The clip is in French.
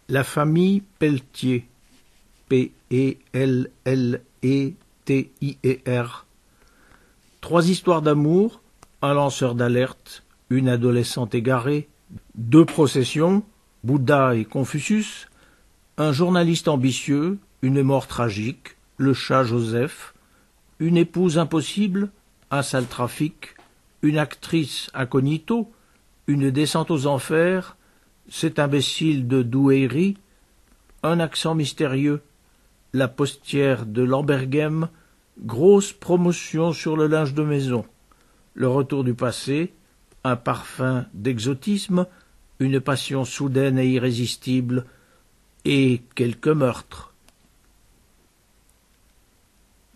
La famille Pelletier, P-E-L-L-E-T-I-E-R. 3 histoires d'amour, un lanceur d'alerte, une adolescente égarée, 2 processions, Bouddha et Confucius, un journaliste ambitieux, une mort tragique, le chat Joseph, une épouse impossible, un sale trafic, une actrice incognito, une descente aux enfers, cet imbécile de Douairy, un accent mystérieux, la postière de Lamberghem, grosse promotion sur le linge de maison, le retour du passé, un parfum d'exotisme, une passion soudaine et irrésistible, et quelques meurtres.